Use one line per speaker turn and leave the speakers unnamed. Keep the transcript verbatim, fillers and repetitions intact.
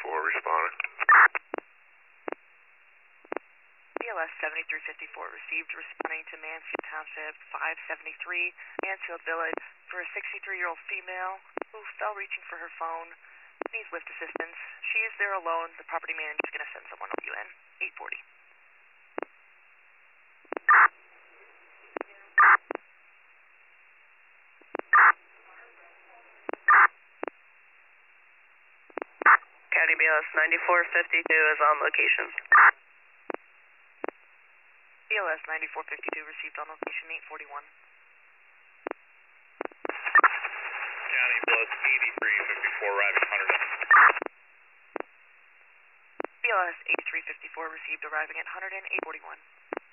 fifty-four responding.
B L S seventy-three fifty-four received responding to Mansfield Township five seventy-three, Mansfield Village, for a sixty-three-year-old female who fell reaching for her phone, needs lift assistance. She is there alone. The property manager is going to send someone to you in eight forty.
County B L S ninety-four fifty-two is on location.
B L S ninety-four fifty-two received on location eight forty-one.
County B L S eighty-three fifty-four arriving one hundred.
B L S eighty-three fifty-four received arriving at one hundred and eight forty-one.